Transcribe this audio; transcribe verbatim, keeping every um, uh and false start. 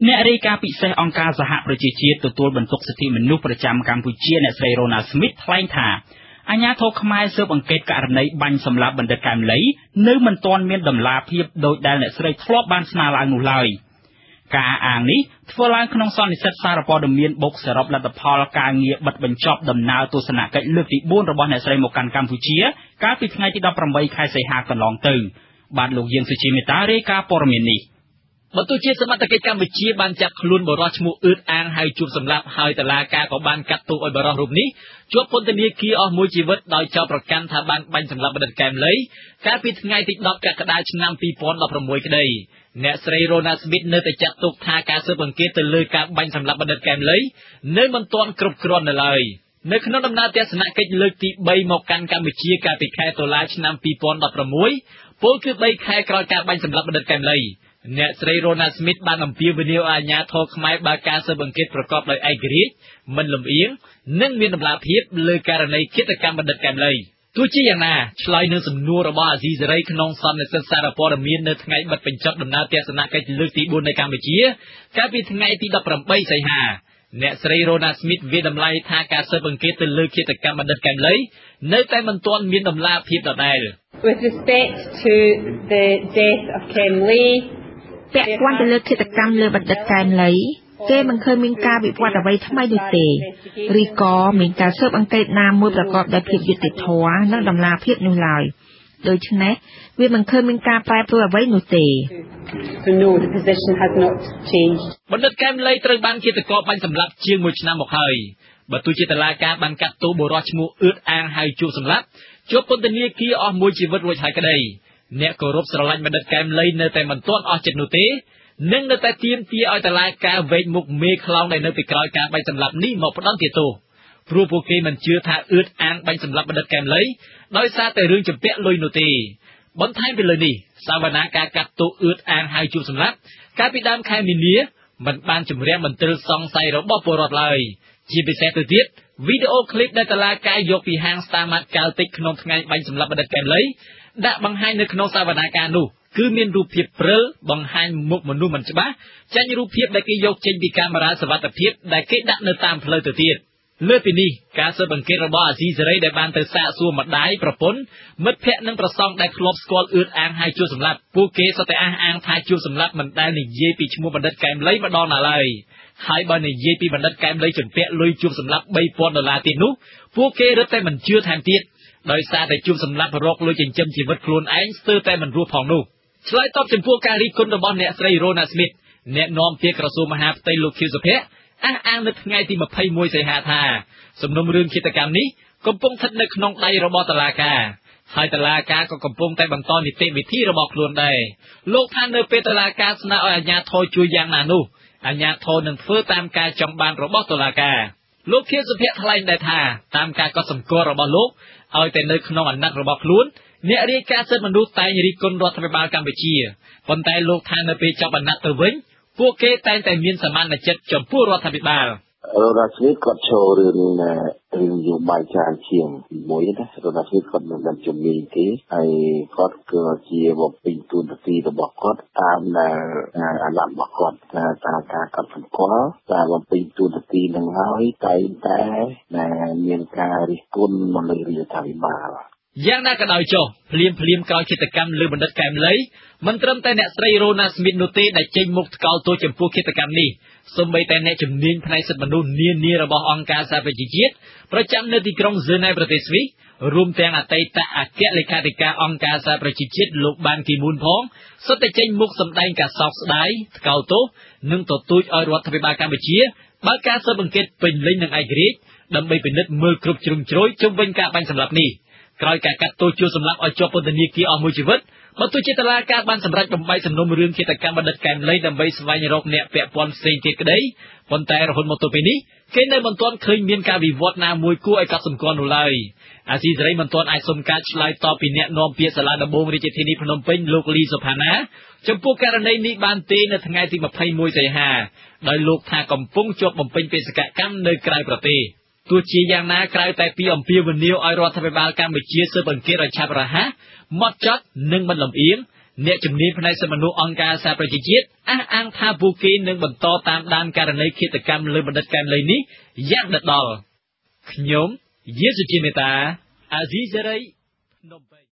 អ្នករាយការណ៍ពិសេសអង្គការសហប្រជាជាតិទទួលបន្ទុកសិទ្ធិមនុស្សប្រចាំកម្ពុជាអ្នកស្រី Ronald Smith ថ្លែងថាអាជ្ញាធរខ្មែរស៊ើបអង្កេតករណីបាញ់សម្លាប់បណ្ឌិតកែមលីនៅមិនទាន់មានដំណាភាពដោយដែលអ្នកស្រីធ្លាប់បានស្នើឡើងនោះឡើយការអះអាងនេះធ្វើឡើងក្នុងសន្និសីទសារព័ត៌មានបូកសរុបលទ្ធផលការងារបិទបញ្ចប់ដំណើរទស្សនកិច្ចលើកទីបួនរបស់អ្នកស្រីមកកាន់កម្ពុជាកាលពីថ្ងៃទីដប់ប្រាំបីខែសីហាកន្លងទៅបាទលោកយាងសុជាមេតារាយការណ៍ព័ត៌មាននេះបន្ទូលជាសមត្ថកិច្ចកម្ពុជាបានចាប់ខ្លួនបរិសុទ្ធឈ្មោះអឺតអាងហើយជួបសម្លាប់ហើយតុលាការក៏បានកាត់ទោសឲ្យបរិសុទ្ធរូបនេះជាប់ពន្ធនាគារអស់មួយជីវិតដោយចោទប្រកាន់ថាបានបាញ់សម្លាប់បណ្ឌិតកែមលីកាលពីថ្ងៃទីដប់កក្កដាឆ្នាំពីរពាន់ដប់ប្រាំមួយក្តីអ្នកស្រី Ronald Smith នៅតែចាត់ទុកថាការស៊ើបអង្កេតទៅលើការបាញ់សម្លាប់បណ្ឌិតកែមលីនៅមិនទាន់គ្រប់គ្រាន់នៅឡើយនៅក្នុងដំណើរទស្សនកិច្ចលើកទីបីមកកាន់កម្ពុជាកាលពីខែតុលាឆ្នាំពីរពាន់ដប់ប្រាំមួយពលគឺបីខែក្រោយការបាញ់សម្លាប់បណ្ឌិតកែមលីអ្នកស្រី Ronald Smith បានអំពាវនាវឲ្យអាជ្ញាធរខ្មែរបើកការស៊ើបអង្កេតប្រកបដោយឯករាជ្យមិនលំអៀងនិងមានតម្លាភាពលើករណីឃាតកម្មបណ្ឌិតកែមលីទោះជាយ៉ាងណាឆ្លើយនឹងសំណួររបស់អាស៊ីសេរីក្នុងសន្និសីទសារព័ត៌មាននៅថ្ងៃបិទបញ្ចប់ដំណើរទស្សនកិច្ចលើកទីបួននៅកម្ពុជាកាលពីថ្ងៃទីដប់ប្រាំបីសីហាអ្នកស្រី Ronald Smith វាតម្លៃថាការស៊ើបអង្កេតទៅលើឃាតកម្មបណ្ឌិតកែមលីនៅតែមិនទាន់មានតម្លាភាពដដែល With respect to the death of Kem Lee ពាក់ព័ន្ធទៅលើឃាតកម្មលើបណ្ឌិតកែមលីគេមិនឃើញមានការវិវត្តអ្វីថ្មីនោះទេឬក៏មានការស៊ើបអង្កេតណាមួយប្រកបដោយភាពយុត្តិធម៌និងតម្លាភាពនោះឡើយដូច្នេះវាមិនឃើញមានការប្រែប្រួលអ្វីនោះទេ So no, the position has not changed. បណ្ឌិតកែមលីត្រូវបានឃាតករបាញ់សម្លាប់ជាងមួយឆ្នាំមកហើយបើទោះជាតុលាការបានកាត់ទោសបុរសឈ្មោះអឺតអាងហើយជួបសម្លាប់ជាប់ពន្ធនាគារអស់មួយជីវិតរួចហើយក្តីអ្នកគោរពស្រឡាញ់បណ្ឌិតកែមលីនៅតែមិនទាន់អស់ចិត្តនោះទេនិងនៅតែទាមទារឲ្យតុលាការវែកមុខមេខ្លោងដែលនៅពីក្រោយការបាញ់សម្លាប់នេះមកផ្ដន្ទាទោសព្រោះពួកគេមិនជឿថាអឺតអាងបាញ់សម្លាប់បណ្ឌិតកែមលីដោយសារតែរឿងចម្ពាក់លុយនោះទេបន្ថែមពីលើនេះសវនាការកាត់ទោសអឺតអាងហើយជួបសម្លាប់កាលពីដើមខែមីនាមិនបានជំរះមន្ទិលសង្ស័យរបស់ពលរដ្ឋឡើយជាពិសេសទៅទៀតវីដេអូឃ្លីបដែលតុលាការយកពីហាងស្តាម៉ាតកាល់តិចក្នុងថ្ងៃបាញ់សម្លាប់បណ្ឌិតកែមលីដាក់បង្ហាញនៅក្នុងសវនាការនោះគឺមានរូបភាពព្រិលបង្ហាញមុខមនុស្សមិនច្បាស់ចាញ់រូបភាពដែលគេយកចេញពីកាមេរ៉ាសុវត្ថិភាពដែលគេដាក់នៅតាមផ្លូវទៅទៀតលើពីនេះការស៊ើបអង្កេតរបស់អាស៊ីសេរីដែលបានទៅសាកសួរម្ដាយប្រពន្ធមិត្តភ័ក្តិនិងប្រសង់ដែលធ្លាប់ស្គាល់អឺតអាងហើយជួបសម្លាប់ពួកគេសុទ្ធតែអះអាងថាជួបសម្លាប់មិនដែលនិយាយពីឈ្មោះបណ្ឌិតកែមលីម្ដងណាឡើយហើយបើនិយាយពីបណ្ឌិតកែមលីជំពាក់លុយជួបសម្លាប់បីពាន់ដុល្លារទៀតនោះពួកគេរឹតតែមិនជឿថែមទៀតដោយសារតែជួបសម្លាប់រកលុយចិញ្ចឹមជីវិតខ្លួនឯងស្ទើរតែមិនរស់ផងនោះឆ្លើយតបចំពោះការរិះគន់របស់អ្នកស្រី Ronald Smith អ្នកនាំពាក្យក្រសួងមហាផ្ទៃលោកខៀវសុភ័ក្រអះអាងនៅថ្ងៃទីម្ភៃមួយសីហាថាសំណុំរឿងឃាតកម្មនេះកំពុងស្ថិតនៅក្នុងដៃរបស់តុលាការហើយតុលាការក៏កំពុងតែបន្តនីតិវិធីរបស់ខ្លួនដែរលោកថានៅពេលតុលាការស្នើឲ្យអាជ្ញាធរជួយយ៉ាងណានោះអាជ្ញាធរនឹងធ្វើតាមការចង់បានរបស់តុលាការលោកខៀវសុភ័ក្រថ្លែងដែរថាតាមការកត់សម្គាល់របស់លោកឲ្យតែនៅក្នុងអាណត្តិរបស់ខ្លួនអ្នករាយការណ៍សិទ្ធិមនុស្សតែងរិះគន់រដ្ឋាភិបាលកម្ពុជាប៉ុន្តែលោកថានៅពេលចប់អាណត្តិទៅវិញពួកគេតែងតែមានសមានចិត្តចំពោះរដ្ឋាភិបាល Ronald Smith គាត់ចូលរឿងរឿងយោបាយច្រើនជាងមួយណា Ronald Smith គាត់មិនបានជំនាញទេហើយគាត់គឺជាបំពេញតួនាទីរបស់គាត់តាមដែលអាណត្តិរបស់គាត់តាមការកត់សម្គាល់តាមបំពេញតួនាទីនឹងហើយតែតែមានការរិះគន់មកលើរដ្ឋាភិបាលយ៉ាងណាក៏ដោយចុះភ្លាមភ្លាមក្រោយឃាតកម្មលើបណ្ឌិតកែមលីមិនត្រឹមតែអ្នកស្រី Ronald Smith នោះទេដែលចេញមុខថ្កោលទោសចំពោះឃាតកម្មនេះសូម្បីតែអ្នកជំនាញផ្នែកសិទ្ធិមនុស្សនានារបស់អង្គការសហប្រជាជាតិប្រចាំនៅទីក្រុងហ្សឺណែវប្រទេសស្វីសរួមទាំងអតីតអគ្គលេខាធិការអង្គការសហប្រជាជាតិលោកបានគីមូនផងសុទ្ធតែចេញមុខសម្ដែងការសោកស្ដាយថ្កោលទោសនិងទទូចឲ្យរដ្ឋាភិបាលកម្ពុជាបើកការស៊ើបអង្កេតពេញលេញនិងឯករាជ្យដើម្បីពិនិត្យមើលគ្រប់ជ្រុងជ្រោយជុំវិញការបាញ់សម្លាប់នេះក្រោយការកាត់ទោសជួសម្លាប់ឲ្យជាប់ពន្ធនាគារអស់មួយជីវិតបើទោះជាតុលាការបានសម្រេចបំបីសំណុំរឿងឃាតកម្មបណ្ឌិតកែមលីដើម្បីស្វែងរកអ្នកពាក់ព័ន្ធផ្សេងទៀតក្តីប៉ុន្តែរហូតមកទល់ពេលនេះគេនៅមិនទាន់ឃើញមានការវិវត្តណាមួយគួរឲ្យកត់សម្គាល់នោះឡើយអាស៊ីសេរីមិនទាន់អាចសុំការឆ្លើយតបពីអ្នកនាំពាក្យសាលាដំបងរាជធានីភ្នំពេញលោកលីសុផាណាចំពោះករណីនេះបានទេនៅថ្ងៃទីម្ភៃមួយសីហាដោយលោកថាកំពុងជាប់បំពេញបេសកកម្មនៅក្រៅប្រទេសទោះជាយ៉ាងណាក្រៅតែពីអំពាវនាវឲ្យរដ្ឋាភិបាលកម្ពុជាស៊ើបអង្កេតឲ្យឆាប់រហ័សម៉ត់ចត់និងមិនលំអៀងអ្នកជំនាញផ្នែកសិទ្ធិមនុស្សអង្គការសហប្រជាជាតិអះអាងថាពួកគេនឹងបន្តតាមដានករណីឃាតកម្មលើបណ្ឌិតកែមលីនេះយ៉ាងដដែលខ្ញុំយេសុជាមេតាអាស៊ីសេរីភ្នំពេញ